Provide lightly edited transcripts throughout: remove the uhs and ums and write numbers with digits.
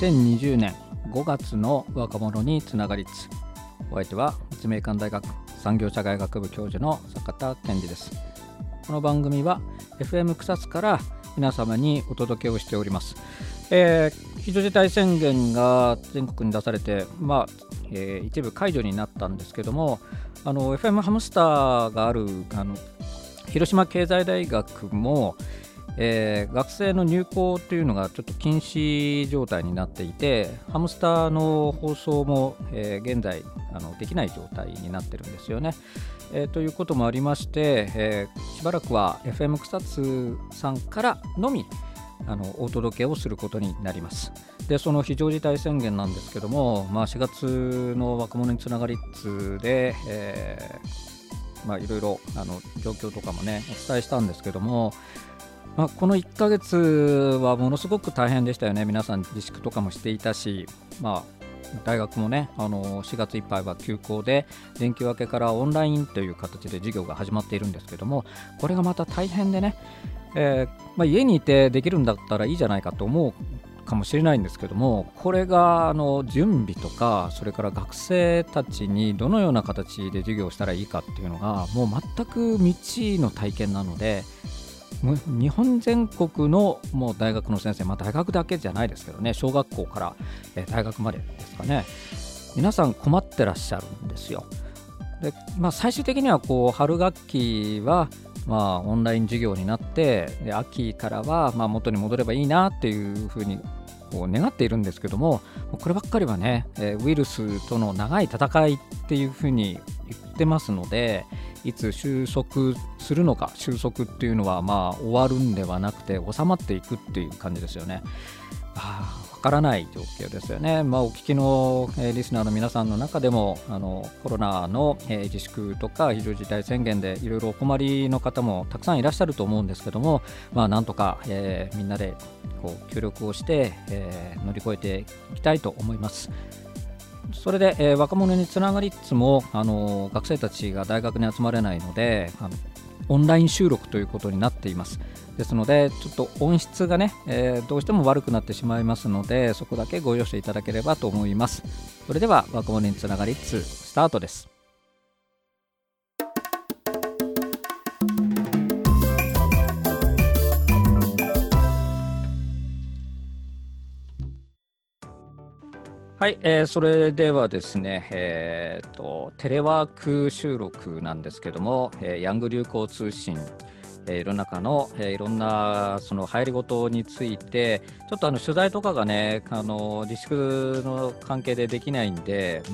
2020年5月の若者につながりつ。お相手は立命館大学産業社会学部教授の坂田健二です。この番組は FM 草津から皆様にお届けをしております。非常事態宣言が全国に出されて、一部解除になったんですけども、FM ハムスターがある広島経済大学も、学生の入校というのがちょっと禁止状態になっていて、ハムスターの放送も、現在できない状態になってるんですよね。ということもありまして、しばらくは FM 草津さんからのみお届けをすることになります。で、その非常事態宣言なんですけども、4月の若者につながりつで、いろいろ状況とかもねお伝えしたんですけども、この1ヶ月はものすごく大変でしたよね。皆さん自粛とかもしていたし、大学もね4月いっぱいは休校で連休明けからオンラインという形で授業が始まっているんですけども、これがまた大変でね、家にいてできるんだったらいいじゃないかと思うかもしれないんですけども、これが準備とか、それから学生たちにどのような形で授業をしたらいいかっていうのがもう全く未知の体験なので、日本全国のもう大学の先生、大学だけじゃないですけどね、小学校から大学までですかね、皆さん困ってらっしゃるんですよ。で、最終的には春学期はオンライン授業になって、で秋からは元に戻ればいいなっていうふうに願っているんですけども、こればっかりはね、ウイルスとの長い戦いっていうふうに言ってますので、いつ収束するのか、収束っていうのは終わるんではなくて収まっていくっていう感じですよね。わからない状況ですよね。お聞きのリスナーの皆さんの中でもコロナの自粛とか非常事態宣言でいろいろお困りの方もたくさんいらっしゃると思うんですけども、なんとかみんなで協力をして乗り越えていきたいと思います。それで、若者につながりつつも学生たちが大学に集まれないのでオンライン収録ということになっています。ですのでちょっと音質がね、どうしても悪くなってしまいますので、そこだけご容赦いただければと思います。それでは若者につながり2スタートです。はい、それではですね、テレワーク収録なんですけども、ヤング流行通信世の中のいろんなその流行りごとについてちょっと取材とかがね自粛の関係でできないんで、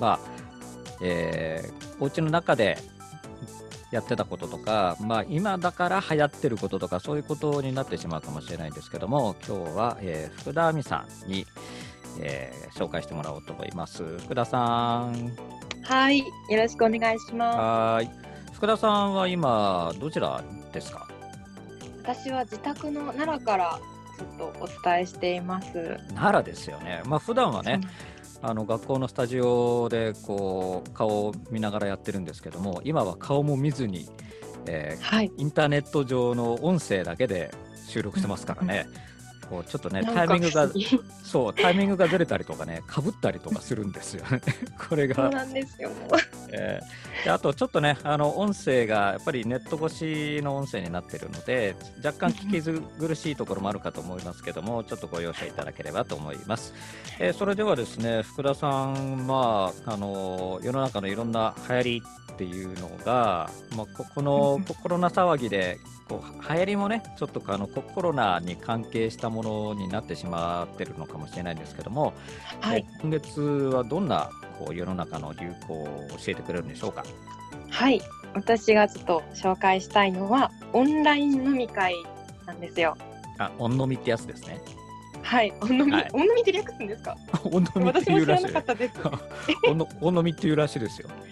お家の中でやってたこととか、今だから流行ってることとか、そういうことになってしまうかもしれないんですけども、今日は、福田亜美さんに紹介してもらおうと思います。福田さん。 はい、よろしくお願いします。 はい。福田さんは今どちらですか？ 私は自宅の奈良からちょっとお伝えしています。 奈良ですよね。普段はね、学校のスタジオで顔を見ながらやってるんですけども、今は顔も見ずに、インターネット上の音声だけで収録してますからね。ちょっとねタイミングがずれたりとかね、かぶったりとかするんですよねこれがそうなんですよ。 であとちょっとね音声がやっぱりネット越しの音声になっているので、若干聞き苦しいところもあるかと思いますけども、ちょっとご容赦いただければと思います。それではですね、福田さん、世の中のいろんな流行りっていうのが、このコロナ騒ぎで流行りもねちょっとコロナに関係したものになってしまってるのかもしれないんですけども、今月はどんな世の中の流行を教えてくれるんでしょうか？ はい、私がちょっと紹介したいのはオンライン飲み会なんですよ。 オン飲みってやつですね。 はい、オン飲みって略すんですか？ オン飲みっていうらしい。 私も知らなかったです。 オン飲みっていうらしいですよ。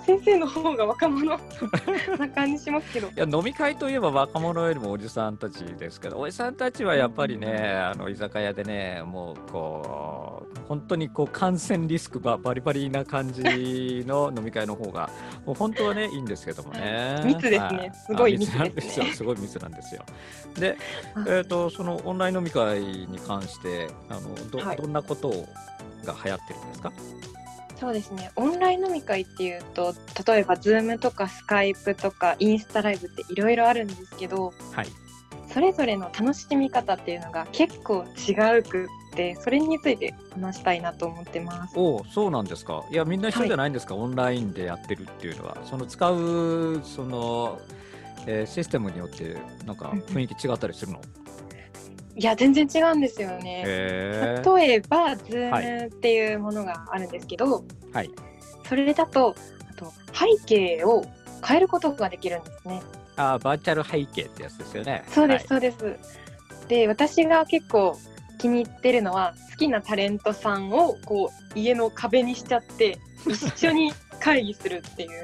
先生の方が若者な感じしますけど。 いや、飲み会といえば若者よりもおじさんたちですけど、おじさんたちはやっぱりね、居酒屋でね、もうこう本当にこう感染リスクがバリバリな感じの飲み会の方がもう本当はねいいんですけどもね。 密ですね。すごい密なんでよ。 ですすね。 すごい密なんですよ。で、そのオンライン飲み会に関してはい。 どんなことが流行ってるんですか？ そうですね。オンライン飲み会っていうと、例えば Zoom とか Skype とかインスタライブっていろいろあるんですけど、 はい。 それぞれの楽しみ方っていうのが結構違うくって、それについて話したいなと思ってます。 おお、そうなんですか。いや、みんな一緒はい。 じゃないんですか、オンラインでやってるっていうのは。その使う、システムによってなんかうんうん。 雰囲気違ったりするの？ いや、全然違うんですよね。 へえ。 例えばはい。 Zoom っていうものがあるんですけど、 はい。 それだと、あと背景を変えることができるんですね。 ああ、バーチャル背景ってやつですよね。 そうです、 はい。 そうです。で、私が結構気に入ってるのは、好きなタレントさんをこう家の壁にしちゃって、一緒に会議するっていう。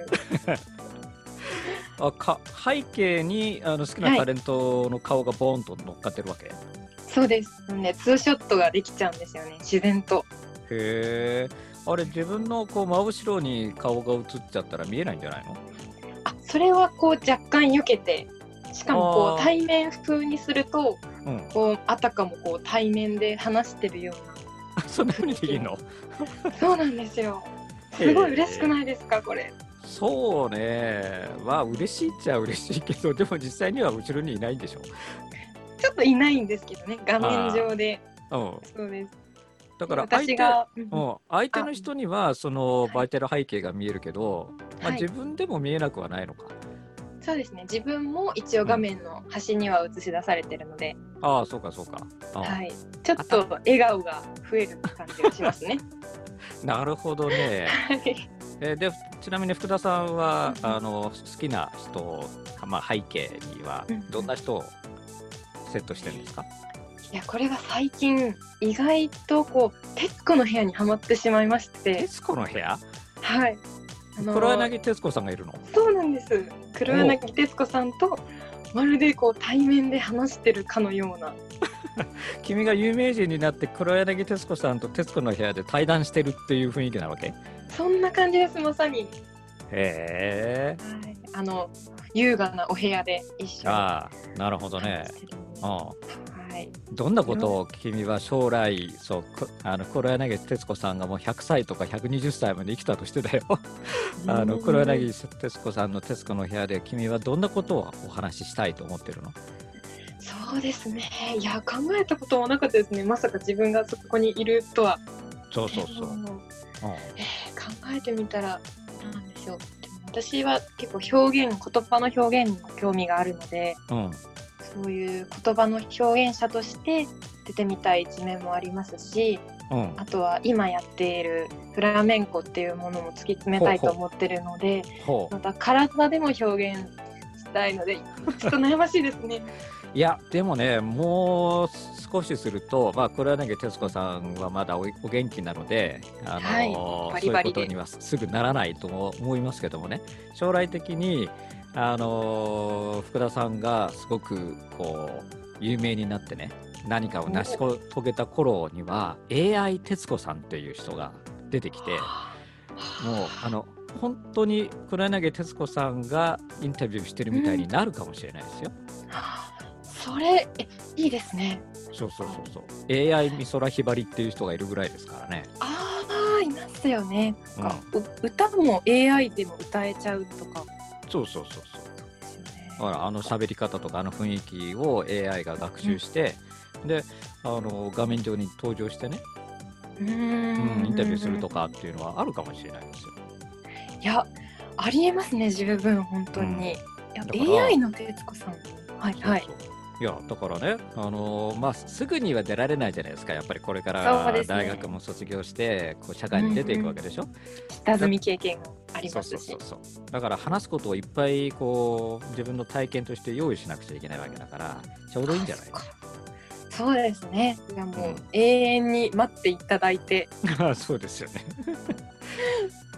背景に好きなはい、 タレントの顔がボーンと乗っかってるわけ？へそうです。ね、ツーショットができちゃうんですよね、自然と。 え。あれ、自分のこう真後ろに顔が映っちゃったら見えないんじゃないの？ あ、それはこう若干避けて、しかもこうあ対面風にすると、 あー、うん。 こうあたかもこう対面で話してるよそんなうな雰囲気に。 風にできるの？ そうなんですよ。 へすごい嬉しくえ。 ないですか、これ。 そうね。まあ、嬉しいっちゃ嬉しいけど、でも実際には後ろにいないんでしょ？ ちょっといないんですけどね、画面あ上で。 あ、うん。 そうです。 だかで、 ら相手私がうんうん。 相手あ、 の人にはそのはい。 バーチャル背景が見えるけど、ま、 はい。 自分でも見えなくはないのか。 そうですね、自分も一応うん。 画面の端には映し出されてるので、 ああ、そうかそうか。うん。 はい。ちょっあたと笑顔が増える感じがしますね。 なるほどね。 はい。 で、ちなみに福田さんは、 うんうん。 好きな人、まあ、背景にはうんうん。 どんな人をセットしてるんですか？ いや、これが最近、意外とこう、徹子の部屋にはまってしまいまして、 徹子の部屋？ はい。あ黒の、 柳徹子さんがいるの？ そうなんです。黒おお。 柳徹子さんと、まるでこう対面で話してるかのような。 君が有名人になって黒柳徹子さんと徹子の部屋で対談してるっていう雰囲気なわけ？ そんな感じです、まさに。 へえ。 はい。優雅なお部屋で一緒にああ、なるほどね。 話してるので、 うはい。 ん。どんなこよとを君は将来、そう、黒柳徹子さんがもう100歳とか120歳まで生きたとしてだよ。 う黒ーん。 柳徹子さんの徹子の部屋で君はどんなことをお話ししたいと思ってるの？ そうですね。いや、考えたこともなかったですね。まさか自分がそこにいるとは。 そうでそうそう。 も、 うん。 考えてみたら、なんでしょう。でも私は結構言葉の表現にも興味があるので、 うん。 そういう言葉の表現者として出てみたい一面もありますし、 うん。 あとは今やっているフラメンコっていうものも突き詰めたいとほうほ思ってるので、 う。ほう。 また体でも表現したいので、ちょっと悩ましいですね。 いや、でもね、もう少しすると、まあ、黒柳徹子さんはまだお元気なので、 はい、バリそういうバリで。 ことにはすぐならないとも思いますけどもね、将来的に、福田さんがすごくこう有名になってね、何かを成し遂げた頃には AI 徹子さんっていう人が出てきて、もう本当に黒柳徹子さんがインタビューしてるみたいうん、 になるかもしれないですよ。 それ、いいですね。 そうそうそうそう。AI 美空ひばりっていう人がいるぐらいですからね。 ああ、いますよね。 うん。 歌も AI でも歌えちゃうとかそうそうそうそう。 ですよね。 だから喋り方とか雰囲気を AI が学うん、 習して、で、画面上に登場してね、 うーインタビューするん。 とかっていうのはあるかもしれないですよ。 いや、ありえますね、十分、本当うん。 に。いや、 だから、 AI の徹子さん。はいはい。 そうそう。いや、だからね、まあ、すぐには出られないじゃないですか。やっぱりこれかそうでら大学すね。 も卒業して、こう社うん会に出ていくうん。 わけでしょ。 下積だみ経験もありそうますし。 そうそうそう。だから話すことをいっぱいこう自分の体験として用意しなくちゃいけないわけだから、ちょうどいいんじゃない？ そっか。そうですね。いやもううん。 永遠に待っていただいて。 そうですよね。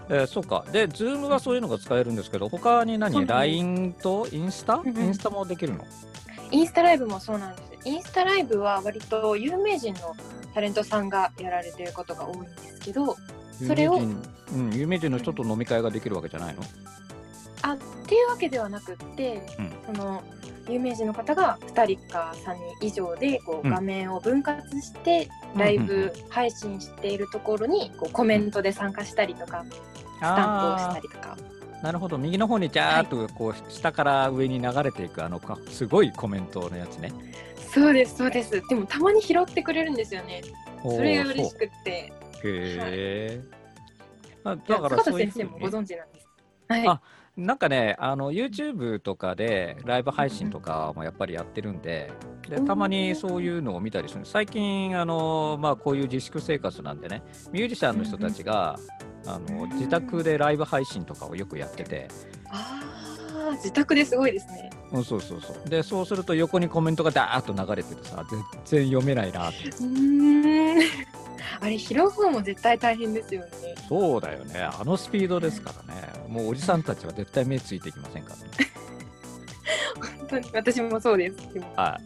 そうか。で、Zoom はそういうのが使えるんですけど、他に何？ そうなんです。 LINE とインスタ？ うんうん、 インスタもできるの？ インスタライブもそうなんです。インスタライブは割と有名人のタレントさんがやられてることが多いんですけど、それを有名人の人と飲み会ができるわけじゃないの？ っていうわけではなくって、その有名人の方が2人か3人以上でこう画面を分割してライブ配信しているところにこうコメントで参加したりとか、スタンプをしたりとか。 なるほど。右の方にジャーっとこう下から上に流れていくすごいコメントのやつね。 そうですそうです。でもたまに拾ってくれるんですよね。それが嬉しくって。 へー。だから坂田先生もご存知なんです。はい。 なんかね、YouTube とかでライブ配信とかもやっぱりやってるんで、たまにそういうのを見たりする。最近、こういう自粛生活なんでね、ミュージシャンの人たちが、自宅でライブ配信とかをよくやってて。 自宅ですごいですね。 そう。で、そうすると横にコメントがダーッと流れててさ、全然読めないなって。 あれ拾う方も絶対大変ですよね。 そうだよね。あのスピードですからね。もうおじさんたちは絶対目ついていきませんからね。 本当に私もそうです。 はい。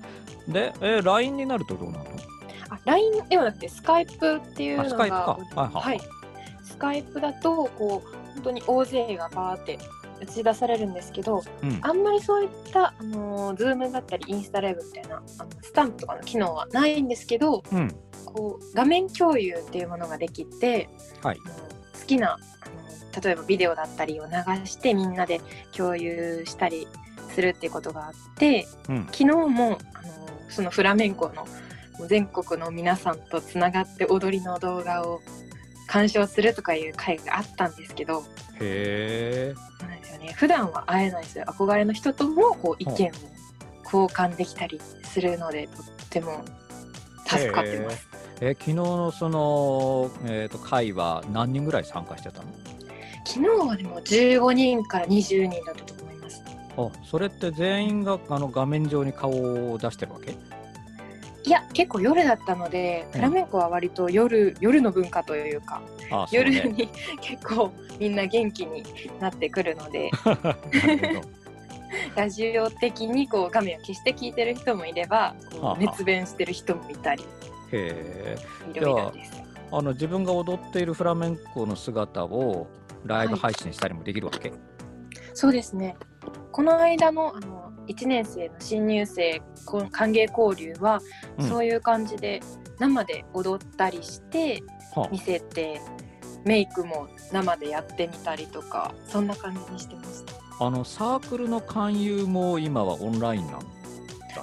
で、LINE になるとどうなるの ？LINE ではなくてスカイプっていうのが、 スカイプか。 はい。スカイプだとこう本当に大勢がバーって打ち出されるんですけど、あんまりそういったZoom だったりインスタライブみたいなスタンプとかの機能はないんですけど、こう画面共有っていうものができて、好きな例えばビデオだったりを流してみんなで共有したりするっていうことがあって、昨日もそのフラメンコの全国の皆さんとつながって踊りの動画を鑑賞するとかいう会があったんですけど、 へー。 そうなんですよね。普段は会えないですよ。憧れの人ともこう意見を交換できたりするので、とっても助かってます。 昨日のその、会は何人ぐらい参加してたの？ 昨日はでも15人から20人だったと思います。 それって全員が画面上に顔を出してるわけ？ いや、結構夜だったので、フラメンコは割と夜の文化というか、夜に結構みんな元気になってくるのでラジオ的にこう画面を消して聞いてる人もいれば、こう熱弁してる人もいたり、いろいろです。 自分が踊っているフラメンコの姿をライブ配信したりもできるわけ？ そうですね。この間の1年生の新入生歓迎交流は、そういう感じで生で踊ったりして見せて、メイクも生でやってみたりとか、そんな感じにしてました。 サークルの勧誘も今はオンラインなんだって？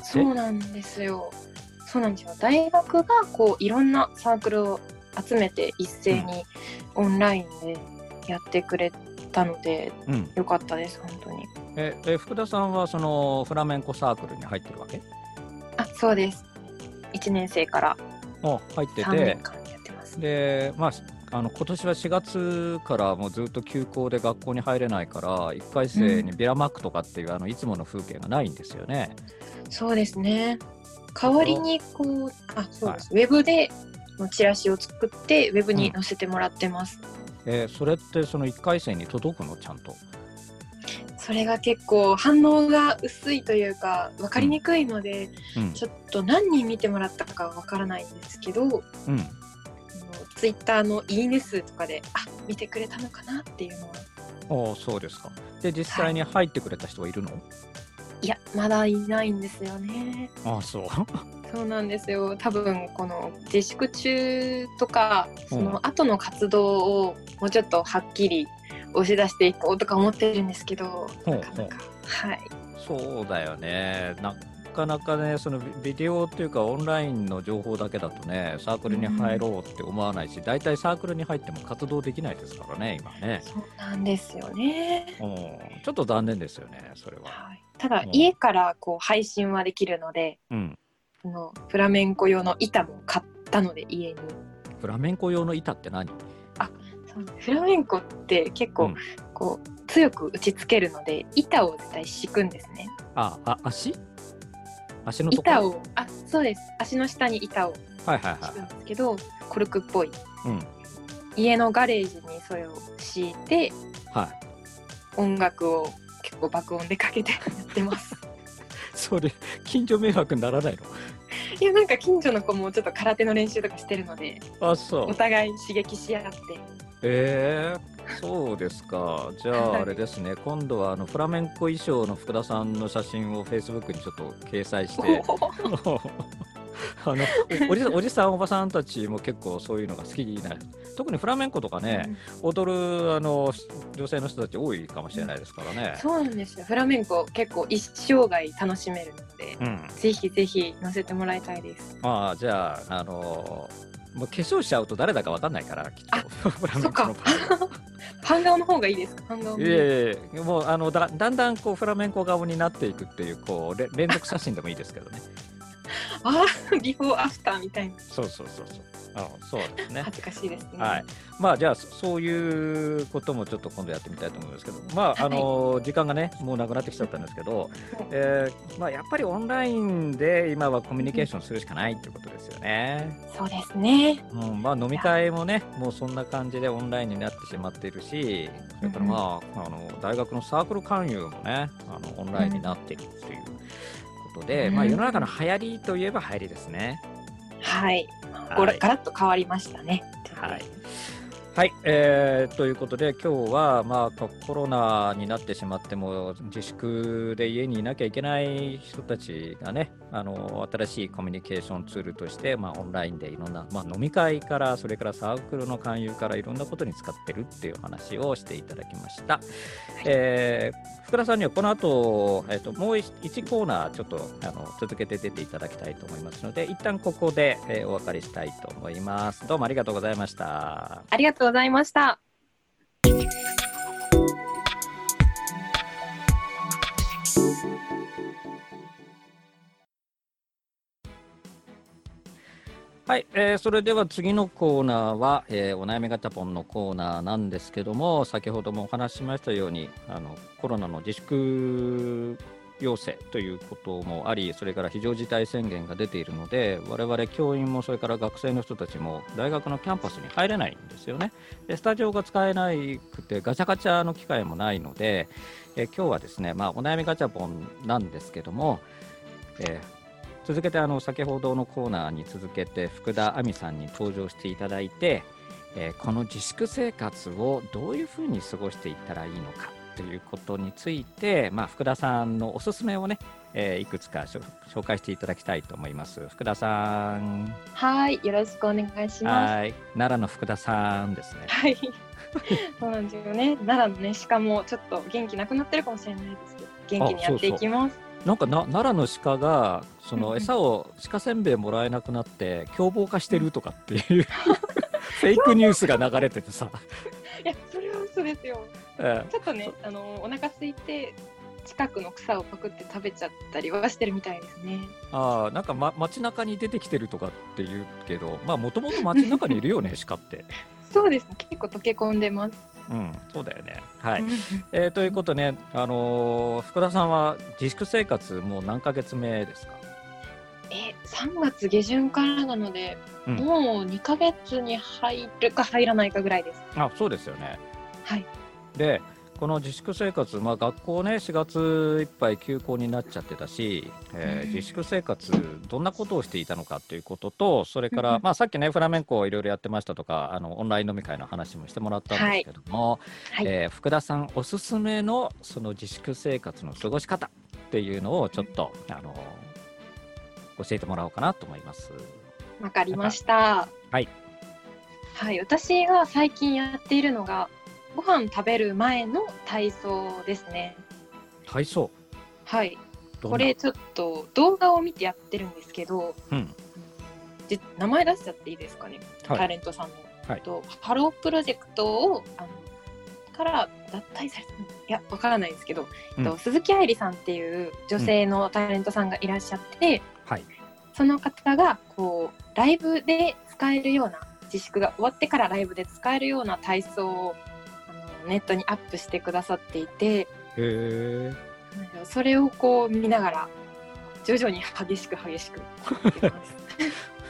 そうなんですよ。大学がこういろんなサークルを集めて一斉にオンラインでやってくれたので、よかったです本当に。 福田さんはそのフラメンコサークルに入ってるわけ？ そうです。1年生から入ってて、 3年間やってます。 で、今年は4月からもうずっと休校で学校に入れないから、1回生にビラマックとかっていういつもの風景がないんですよね。 そうですね。代わりにこうそうです、ウェブでチラシを作ってウェブに載せてもらってます。 それってその1回生に届くの？ちゃんと。 それが結構反応が薄いというか分かりにくいので、ちょっと何人見てもらったか分からないんですけど、ツイッターのいいね数とかで見てくれたのかなっていうのは。 そうですか。で実際に入ってくれた人はいるの？ いや、まだいないんですよね。そうなんですよ。多分この自粛中とかその後の活動をもうちょっとはっきり押し出していこうとか思ってるんですけど、なかなかそうだよね。なかなかね、そのビデオっていうかオンラインの情報だけだとね、サークルに入ろうって思わないし、大体サークルに入っても活動できないですからね、今ね。 そうなんですよね。 ちょっと残念ですよね、それは。 ただ家からこう配信はできるので、フラメンコ用の板も買ったので家に。 フラメンコ用の板って何？ フラメンコって結構こう強く打ちつけるので板を絶対敷くんですね。 足のところ？ 板をそうです。足の下に板を敷くんですけど、コルクっぽい。 家のガレージにそれを敷いて、 はい、 音楽を結構爆音でかけてやってますそれ近所迷惑にならないの？ いや、なんか近所の子もちょっと空手の練習とかしてるので、 あ、そう。 お互い刺激し合って。 そうですか。じゃああれですね、今度はフラメンコ衣装の福田さんの写真を Facebook にちょっと掲載しておじさんおばさんたちも結構そういうのが好きな、特にフラメンコとかね、踊る女性の人たち多いかもしれないですからね。 そうなんですよ。フラメンコ結構一生涯楽しめるので、ぜひぜひ乗せてもらいたいです。 じゃあもう化粧しちゃうと誰だか分かんないからきっとフラメンコの場合半顔の方がいいですか？半顔。 いえいえ、もうだんだんこうフラメンコ顔になっていくっていう連続写真でもいいですけどねビフォーアフターみたいな。 そうそうですね。 恥ずかしいですね。 はい。じゃあそういうこともちょっと今度やってみたいと思うんですけど、時間がねもうなくなってきちゃったんですけど、やっぱりオンラインで今はコミュニケーションするしかないっていうことですよね。 そうですね。 飲み会もねもうそんな感じでオンラインになってしまっているし、それから大学のサークル勧誘もねオンラインになっているっていうことで、世の中の流行りといえば流行りですね。 はい。ガラッと変わりましたね。 はい、ということで今日はコロナになってしまっても自粛で家にいなきゃいけない人たちがね新しいコミュニケーションツールとして、オンラインでいろんな、飲み会からそれからサークルの勧誘からいろんなことに使ってるっていう話をしていただきました。福田さんにはこの後、もう1コーナーちょっと続けて出ていただきたいと思いますので一旦ここで、お別れしたいと思います。どうもありがとうございました。 ありがとうございました。 はい、それでは次のコーナーは、お悩みガチャポンのコーナーなんですけども、先ほどもお話ししましたようにコロナの自粛要請ということもあり、それから非常事態宣言が出ているので我々教員もそれから学生の人たちも大学のキャンパスに入れないんですよね。でスタジオが使えなくてガチャガチャの機会もないので、今日はですね、お悩みガチャポンなんですけども、続けて先ほどのコーナーに続けて福田亜美さんに登場していただいて、この自粛生活をどういうふうに過ごしていったらいいのかということについて、福田さんのおすすめをね、いくつか紹介していただきたいと思います。福田さん。 はい、よろしくお願いします。 はい、奈良の福田さんですね。 はい。そうなんですよね。奈良のね鹿もちょっと元気なくなってるかもしれないですけど、元気にやっていきます。 なんか奈良の鹿がその餌を鹿せんべいもらえなくなって凶暴化してるとかっていうフェイクニュースが流れててさいやそれは嘘ですよ、ちょっとねお腹空いて近くの草をパクって食べちゃったりはしてるみたいですね。 なんか、街中に出てきてるとかって言うけど、もともと街中にいるよね鹿ってそうですね、結構溶け込んでます。 そうだよね。はい。ということね、福田さんは自粛生活もう何ヶ月目ですか ？3月下旬からなので、もう2ヶ月に入るか入らないかぐらいです。 そうですよね。 はい。 でこの自粛生活、学校ね4月いっぱい休校になっちゃってたし、自粛生活どんなことをしていたのかということと、それから、さっきねフラメンコをいろいろやってましたとかオンライン飲み会の話もしてもらったんですけども、福田さんおすすめのその自粛生活の過ごし方っていうのをちょっと、教えてもらおうかなと思います。 わかりました。はい、私が最近やっているのがご飯食べる前の体操ですね。 体操？ はい。これちょっと動画を見てやってるんですけど、名前出しちゃっていいですかね、タレントさんの。ハロープロジェクトをから脱退されたのいやわからないですけど、鈴木愛理さんっていう女性のタレントさんがいらっしゃって、その方がこうライブで使えるような、自粛が終わってからライブで使えるような体操をネットにアップしてくださっていて、それをこう見ながら徐々に激しくやってます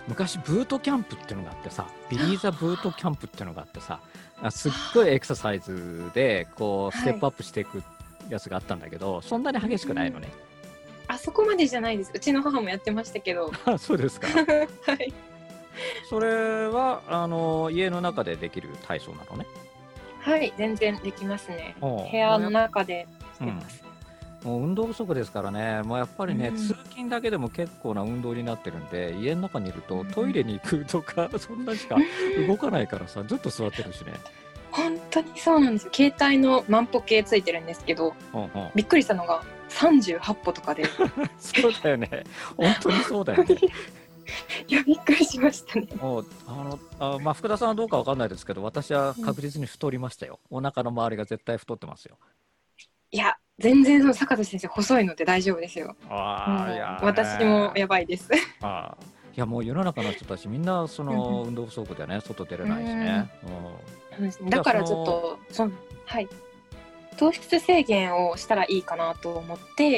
昔ブートキャンプっていうのがあってさ、ビリーザブートキャンプっていうのがあってさ、すっごいエクササイズでこうステップアップしていくやつがあったんだけど、そんなに激しくないのね。 あそこまでじゃないです。うちの母もやってましたけど。 あ、そうですか。 はい。 それは家の中でできる体操なのね。 はい、全然できますね。部屋の中でしてます。 もう運動不足ですからね、もうやっぱりね、通勤だけでも結構な運動になってるんで、家の中にいるとトイレに行くとか、そんなしか動かないからさ、ずっと座ってるしね。 本当にそうなんですよ。携帯の万歩計ついてるんですけど、びっくりしたのが38歩とかで。 そうだよね。本当にそうだよね。 いや、びっくりしましたね。 もうまあ、福田さんはどうかわかんないですけど、私は確実に太りましたよ。お腹の周りが絶対太ってますよ。 いや、全然その坂田先生細いので大丈夫ですよ。 いや私もやばいです。 いや、もう世の中の人たちみんなその運動不足でね、外出れないしね。 だからちょっとはい、糖質制限をしたらいいかなと思って、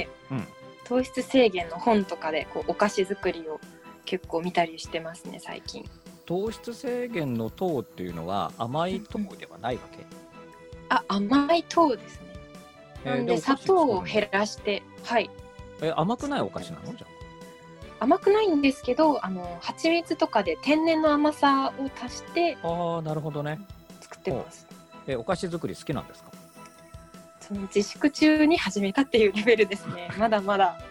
糖質制限の本とかでこうお菓子作りを結構見たりしてますね、最近。 糖質制限の糖っていうのは甘い糖ではないわけ？ 甘い糖ですね。なんで砂糖を減らして、はい。 甘くないお菓子なの？じゃあ甘くないんですけど、蜂蜜とかで天然の甘さを足して、 なるほどね。 作ってます。 お菓子作り好きなんですか？ その自粛中に始めたっていうレベルですね。まだまだ。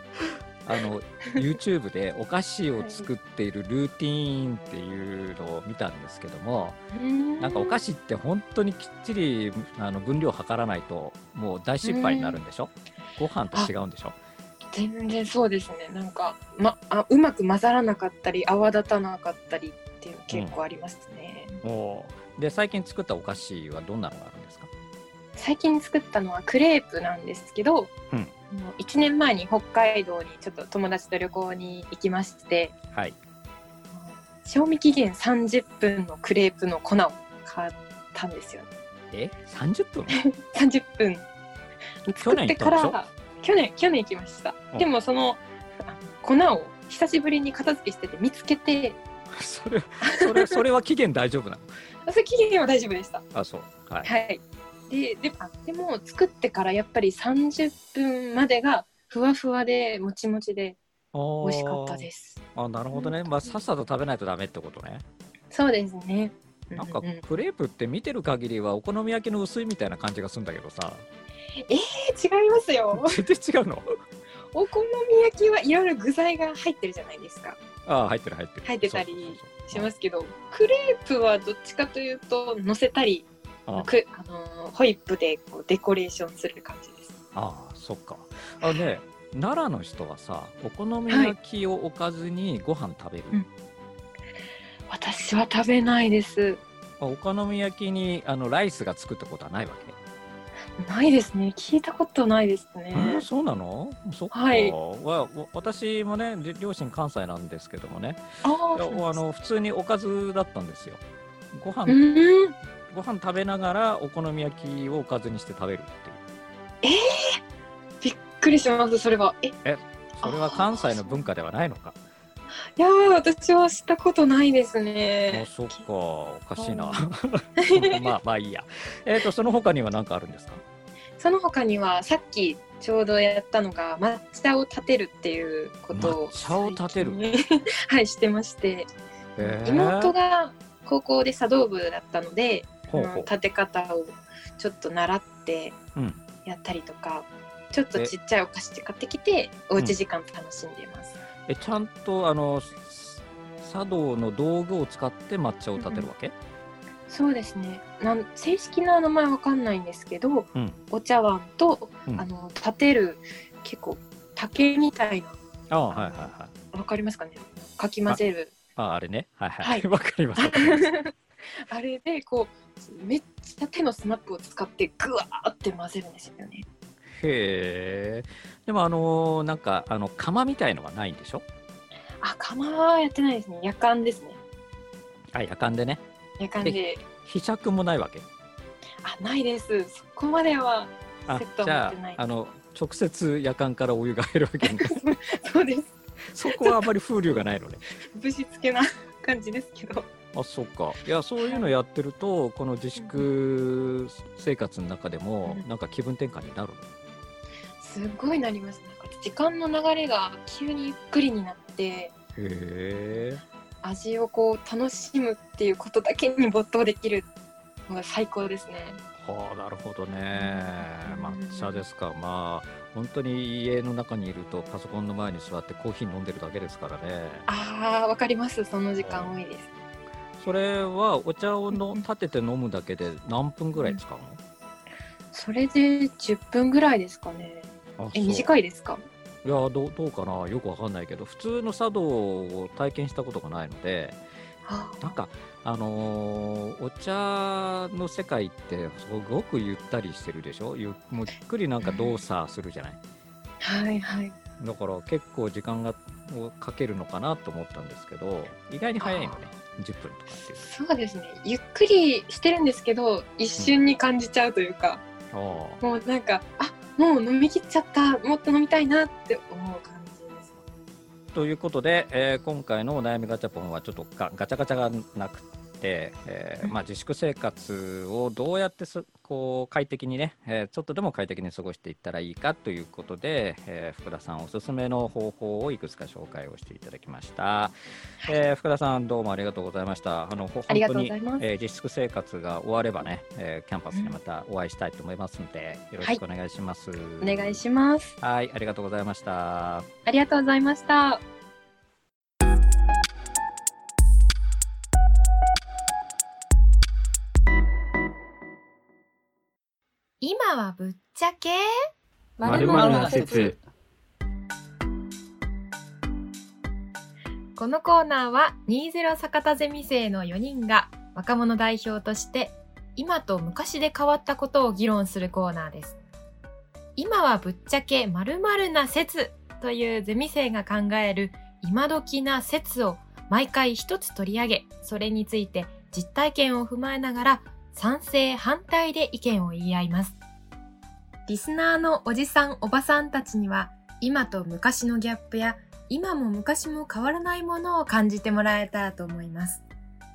YouTube でお菓子を作っているルーティーンっていうのを見たんですけども、なんかお菓子って本当にきっちり分量測らないともう大失敗になるんでしょ？ご飯と違うんでしょ？ 全然そうですね。なんか、うまく混ざらなかったり泡立たなかったりっていうの結構ありますね。 で、最近作ったお菓子はどんなのがあるんですか？ 最近作ったのはクレープなんですけど、1年前に北海道にちょっと友達と旅行に行きまして、賞味期限30分のクレープの粉を買ったんですよ。 30分 30分作ってから去年行きました。でもその粉を久しぶりに片付けしてて見つけて、 それは期限大丈夫なの？ それ期限は大丈夫でした。 そう。 はい。でも作ってからやっぱり30分までがふわふわでもちもちで美味しかったです。 なるほどね。さっさと食べないとダメってことね。 そうですね。 なんかクレープって見てる限りはお好み焼きの薄いみたいな感じがするんだけどさ。 違いますよ。 全然違うの？ お好み焼きはいろいろ具材が入ってるじゃないですか。 入ってたりしますけど、クレープはどっちかというと乗せたりホイップでこうデコレーションする感じです。 そっか。ね、奈良の人はさ、お好み焼きをおかずにご飯食べる？ 私は食べないです。 お好み焼きにライスがつくってことはないわけ？ ないですね。聞いたことないですね。 そうなの？そっか。私もね、両親関西なんですけどもね、普通におかずだったんですよ。ご飯食べながらお好み焼きをおかずにして食べるっていう。 びっくりします。それはそれは関西の文化ではないのか？ いや私はしたことないですね。 そっか、おかしいな。まあいいや。その他には何かあるんですか？ その他にはさっきちょうどやったのが抹茶を立てるっていうことを抹茶を立てるはいしてまして、妹が高校で茶道部だったので立て方をちょっと習ってやったりとか、ちょっとちっちゃいお菓子買ってきておうち時間楽しんでいます。 ちゃんと茶道の道具を使って抹茶を立てるわけ？ そうですね。正式な名前わかんないんですけど、お茶碗と、立てる結構竹みたいな、わかりますかね？かき混ぜる。 あれね。わかります。 あれでこうめっちゃ手のスナップを使ってグワーって混ぜるんですよね。 へえ。でもなんか釜みたいのはないんでしょ？ 釜はやってないですね。やかんですね。 やかんでね。 やかんで。 ひしゃくもないわけ？ ないです。そこまではセットは持ってない。 じゃあ直接やかんからお湯が入るわけです。 そうです。 そこはあまり風流がないのね。 ぶしつけな感じですけど。 あ、そうか。いや、そういうのやってるとこの自粛生活の中でもなんか気分転換になるの？ すごいなります。なんか時間の流れが急にゆっくりになって、味をこう楽しむっていうことだけに没頭できるのが最高ですね。 はあ、なるほどね。抹茶ですか。まあ本当に家の中にいるとパソコンの前に座ってコーヒー飲んでるだけですからね。 ああ、わかります。その時間多いです。 それはお茶を立てて飲むだけで何分ぐらい使うの？ それで10分ぐらいですかね。短いですか？ いや、どうかな、よくわかんないけど、普通の茶道を体験したことがないので、なんかお茶の世界ってすごくゆったりしてるでしょ。もうゆっくりなんか動作するじゃない。 はいはい。 だから結構時間をかけるのかなと思ったんですけど、意外に早いのね。10分とかっていう。 そうですね。ゆっくりしてるんですけど、一瞬に感じちゃうというか、もうなんか、もう飲み切っちゃった、もっと飲みたいなって思う感じです。 ということで、今回のお悩みガチャポンはちょっとガチャガチャがなくて、自粛生活をどうやってこう快適にね、ちょっとでも快適に過ごしていったらいいかということで、福田さんおすすめの方法をいくつか紹介をしていただきました。福田さんどうもありがとうございました。本当に、自粛生活が終わればね、キャンパスでまたお会いしたいと思いますので、よろしくお願いします。 お願いします。 はい、ありがとうございました。 ありがとうございました。 今はぶっちゃけ 〇〇な説。 このコーナーは20酒田ゼミ生の4人が若者代表として今と昔で変わったことを議論するコーナーです。今はぶっちゃけ〇〇な説というゼミ生が考える今時な説を毎回一つ取り上げ、それについて実体験を踏まえながら賛成反対で意見を言い合います。リスナーのおじさんおばさんたちには今と昔のギャップや今も昔も変わらないものを感じてもらえたらと思います。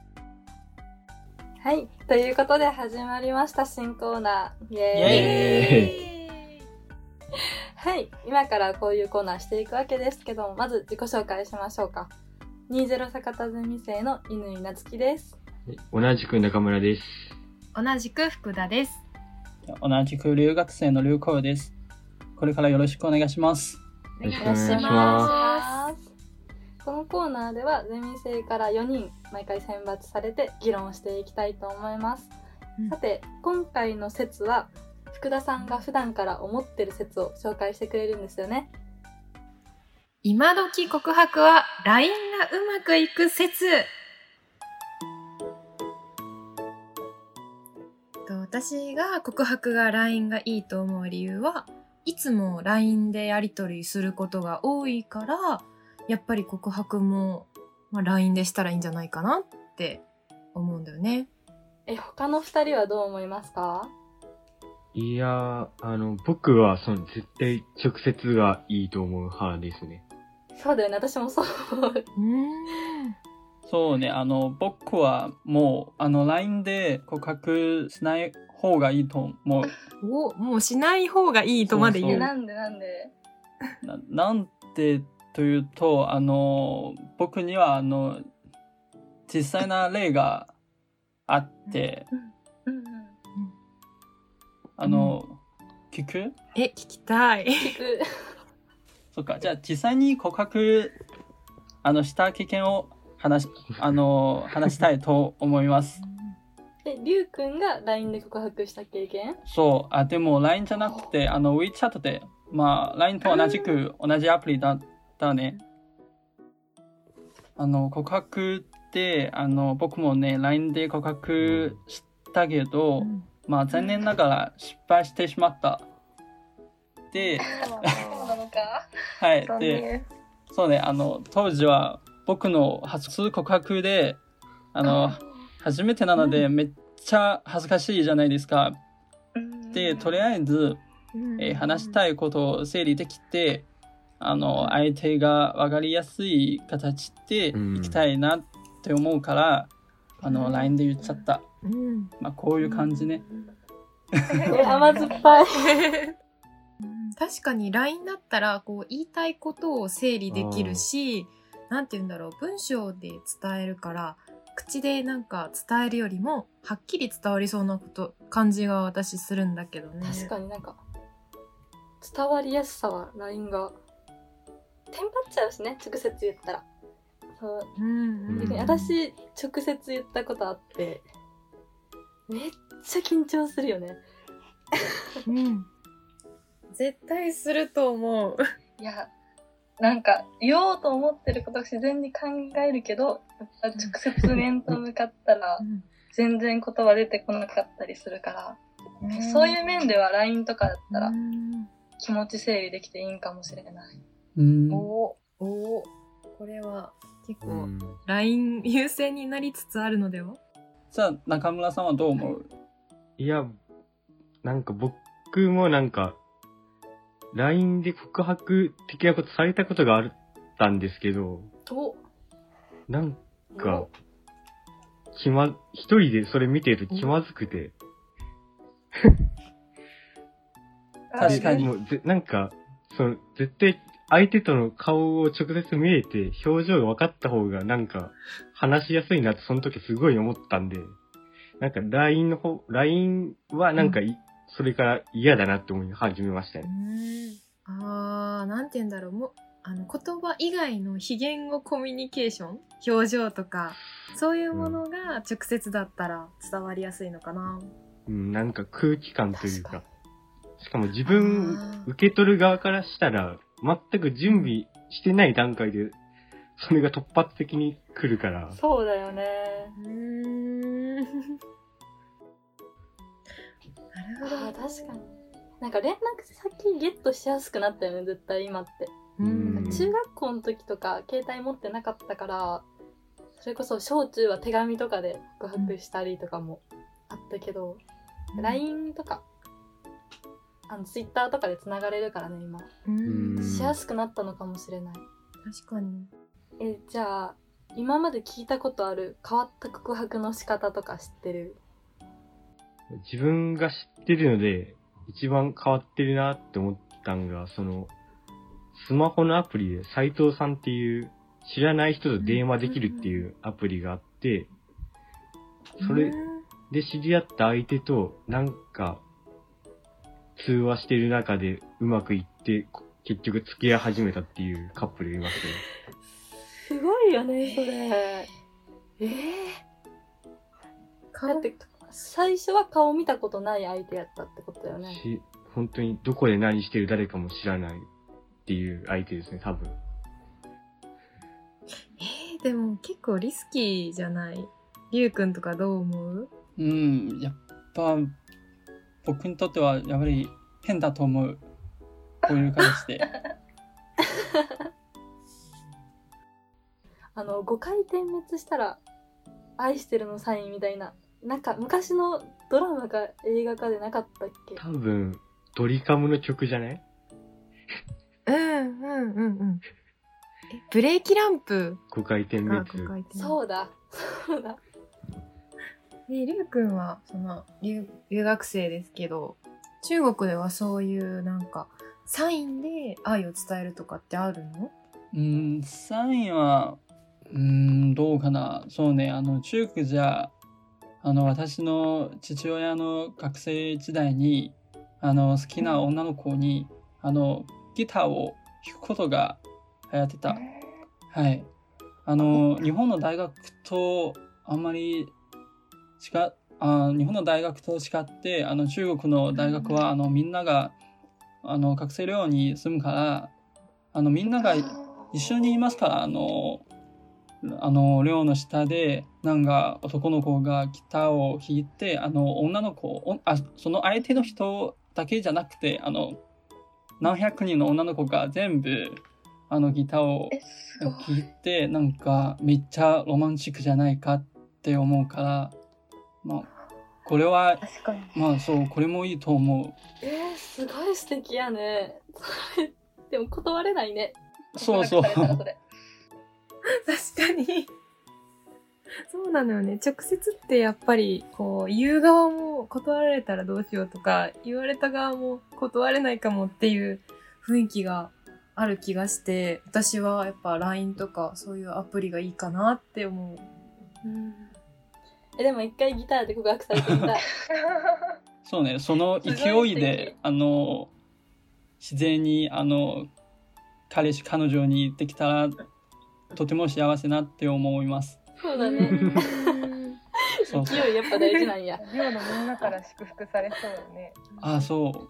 はい、ということで始まりました新コーナー。イエーイはい、今からこういうコーナーしていくわけですけども、まず自己紹介しましょうか。20酒田ゼミ生の乾なつきです。 同じく中村です。 同じく福田です。 同じく留学生の劉光です。これからよろしくお願いします。 よろしくお願いします。このコーナーではゼミ生から4人毎回選抜されて議論していきたいと思います。さて、今回の説は福田さんが普段から思ってる説を紹介してくれるんですよね。 今時告白は LINE がうまくいく説。私が告白が LINE がいいと思う理由はいつも LINE でやり取りすることが多いからやっぱり告白も、LINE でしたらいいんじゃないかなって思うんだよね。 他の2人はどう思いますか？ いや僕は絶対直接がいいと思う派ですね。 そうだよね、私もそう思う。 そうね、僕はもうLINE で告白しない方がいいと思う。 もうしない方がいいとまで言う。 なんでなんでというと、僕には実際な例があって、聞く？ 聞きたい。 聞く。 そっか、じゃあ実際に告白した経験を話したいと思います。 りゅうくんが LINE で告白した経験？ そう、でも LINE じゃなくてWeChat で、LINE と同じアプリだったね。告白って僕もね LINE で告白したけど、残念ながら失敗してしまった。で、 そうなのか。 はい。で、そうね、当時は僕の初告白で、初めてなのでめっちゃ恥ずかしいじゃないですか。で、とりあえず、話したいことを整理できて、 相手が分かりやすい形でいきたいなって思うから、LINE で言っちゃった。まあ、こういう感じね。 甘酸っぱい。 確かに LINE だったらこう言いたいことを整理できるし、なんて言うんだろう、文章で伝えるから口でなんか伝えるよりもはっきり伝わりそうな感じが私するんだけどね。 確かになんか伝わりやすさは LINE がテンパっちゃうしね、直接言ったら。そう、私直接言ったことあってめっちゃ緊張するよね。 絶対すると思う。 いや、なんか言おうと思ってることを自然に考えるけど、やっぱ直接面と向かったら全然言葉出てこなかったりするから、そういう面では LINE とかだったら気持ち整理できていいんかもしれない。 これは結構 LINE 優先になりつつあるのでは？ じゃあ中村さんはどう思う？ いや、なんか僕もなんか LINE で告白的なことされたことがあったんですけど、なんか一人でそれ見てると気まずくて確かにもうなんか絶対相手との顔を直接見えて表情が分かった方がなんか話しやすいなってその時すごい思ったんで、なんか LINE はなんかそれから嫌だなって思い始めましたね。 なんて言うんだろう、言葉以外の非言語コミュニケーション、表情とかそういうものが直接だったら伝わりやすいのかな。 なんか空気感というか、しかも自分受け取る側からしたら全く準備してない段階でそれが突発的に来るから。 そうだよね。 なるほど。 確かに。なんか連絡先ゲットしやすくなったよね、絶対今って。中学校の時とか携帯持ってなかったから、それこそ小中は手紙とかで告白したりとかもあったけど、LINE とかTwitter とかで繋がれるからね、今。しやすくなったのかもしれない。 確かに。 じゃあ今まで聞いたことある変わった告白の仕方とか知ってる？ 自分が知ってるので一番変わってるなって思ったんが、スマホのアプリで斉藤さんっていう知らない人と電話できるっていうアプリがあって、それで知り合った相手となんか通話してる中でうまくいって結局付き合い始めたっていうカップルがいますね。 すごいよね、それ。だって最初は顔見たことない相手やったってことだよね。 本当にどこで何してる誰かも知らないっていう相手ですね、多分。 でも結構リスキーじゃない？りゅうくんとかどう思う？ やっぱ僕にとってはやっぱり変だと思う。こういう形で。 5回点滅したら愛してるのサインみたいな、なんか昔のドラマか映画かでなかったっけ？ 多分ドリカムの曲じゃない？ ブレーキランプ。 5回点滅。 そうだ。 りゅうくんは留学生ですけど、中国ではそういうなんかサインで愛を伝えるとかってあるの？ サインはどうかな。そうね、中国じゃ私の父親の学生時代に好きな女の子にギターを弾くことが流行ってた。はい。日本の大学とあんまり日本の大学と違って中国の大学はみんなが学生寮に住むからみんなが一緒にいますから寮の下でなんか男の子がギターを弾いて女の子その相手の人だけじゃなくて何百人の女の子が全部ギターを弾いてなんかめっちゃロマンチックじゃないかって思うから、これはこれもいいと思う。 すごい素敵やね。でも断れないね。 そうそう。 告白されたらそれ確かに。そうなのよね。直接ってやっぱり、こう、言う側も断られたらどうしようとか、言われた側も断れないかもっていう雰囲気がある気がして、私はやっぱ LINE とかそういうアプリがいいかなって思う。 でも一回ギターで告白されてみたい。 そうね、その勢いで、自然に、彼氏、彼女にできたら、とても幸せなって思います。 そうだね。 そう勢いやっぱ大事なんや。 寮のみんなから祝福されそうよね。 あ、そう。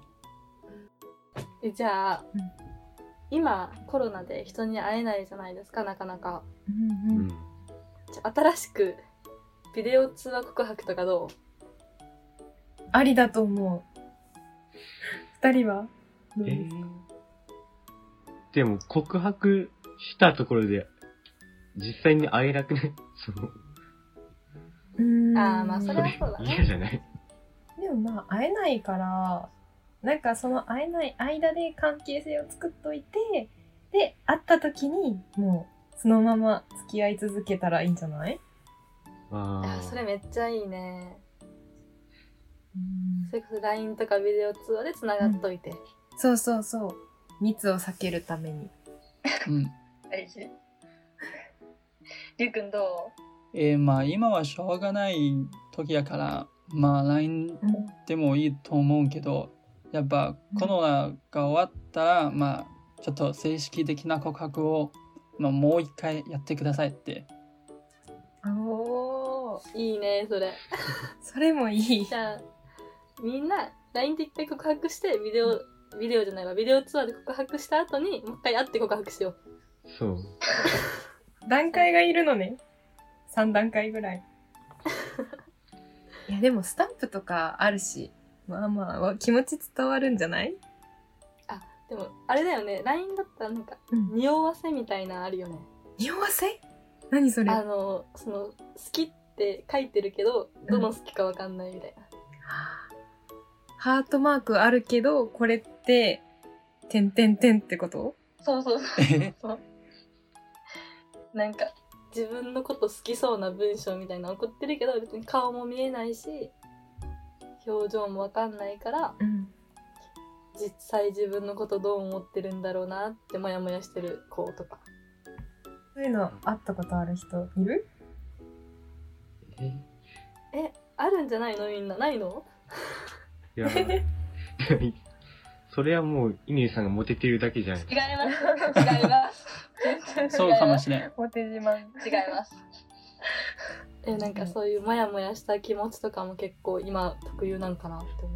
じゃあ、今コロナで人に会えないじゃないですか、なかなか。じゃあ新しくビデオ通話告白とかどう？ ありだと思う。二人はどうですか？ でも告白したところで実際に会えなくない？ ああ、まあそれはそうだね。 嫌じゃない？ でもまあ会えないから、なんかその会えない間で関係性を作っといて、で会った時にもうそのまま付き合い続けたらいいんじゃない？ それめっちゃいいね。それこそ LINE とかビデオ通話でつながっといて、 そうそうそう、密を避けるために。 大事。りゅうくんどまあ今はしょうがない時やから、まあ LINE でもいいと思うけど、やっぱコロナが終わったら、まあちょっと正式的な告白を、まあ、もう一回やってくださいって。 おー、いいねそれ。 それもいい。 じゃあみんな LINE で一回告白して、ビデオじゃないわ、ビデオ通話で告白した後にもう一回会って告白しよう。 そう。 段階がいるのね。3段階ぐらい。いやでもスタンプとかあるし、まあまあ気持ち伝わるんじゃない？ あ、でもあれだよね、 LINE だったらなんか、匂わせみたいなのあるよね。 匂わせ？何それ？ その好きって書いてるけど、どの好きかわかんないみたいな。 ハートマークあるけど、これって点々点ってこと？ そうそうそう。なんか自分のこと好きそうな文章みたいなの送ってるけど、別に顔も見えないし表情もわかんないから、実際自分のことどう思ってるんだろうなってモヤモヤしてる子とか。 そういうの会ったことある人いる？ あるんじゃないの？みんなないの？ いやそれはもう乾さんがモテてるだけじゃない。 違います違いますそうかもしれん。 モテ自慢。 違います。 なんかそういうモヤモヤした気持ちとかも結構今特有なんかなって思った。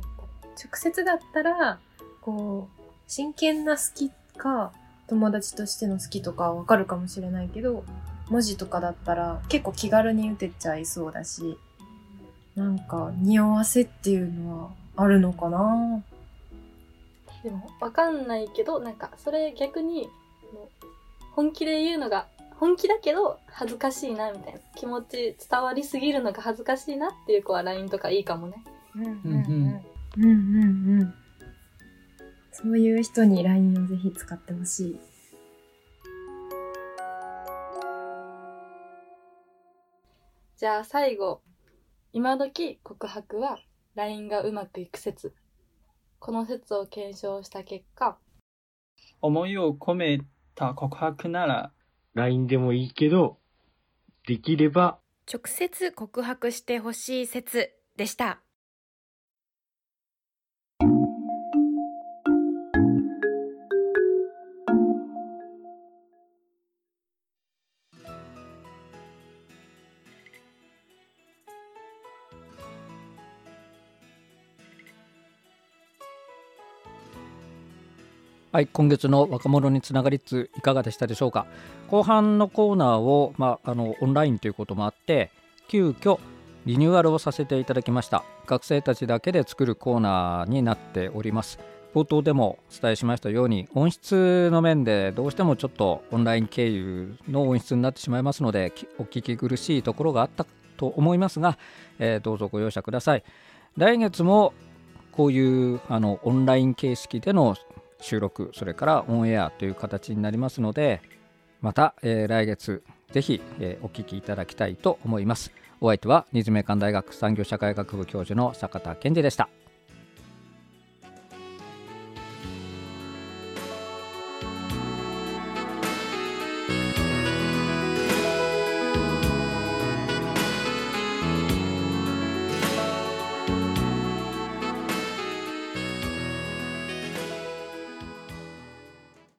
直接だったらこう真剣な好きか友達としての好きとかわかるかもしれないけど、文字とかだったら結構気軽に打てちゃいそうだし、なんか匂わせっていうのはあるのかな。 でもわかんないけど、なんかそれ逆に本気で言うのが本気だけど恥ずかしいなみたいな気持ち伝わりすぎるのが恥ずかしいなっていう子は LINE とかいいかもね。 そういう人に LINE をぜひ使ってほしい。 じゃあ最後、今時告白は LINE がうまくいく説。この説を検証した結果、 思いを込めた告白なら LINE でもいいけど、できれば直接告白してほしい説でした。 はい、今月の若者につながりついかがでしたでしょうか。後半のコーナーを、オンラインということもあって急遽リニューアルをさせていただきました。学生たちだけで作るコーナーになっております。冒頭でもお伝えしましたように、音質の面でどうしてもちょっとオンライン経由の音質になってしまいますので、お聞き苦しいところがあったと思いますが、どうぞご容赦ください。来月もこういうオンライン形式での収録、それからオンエアという形になりますので、また、来月ぜひ、お聞きいただきたいと思います。お相手は立命館大学産業社会学部教授の坂田健二でした。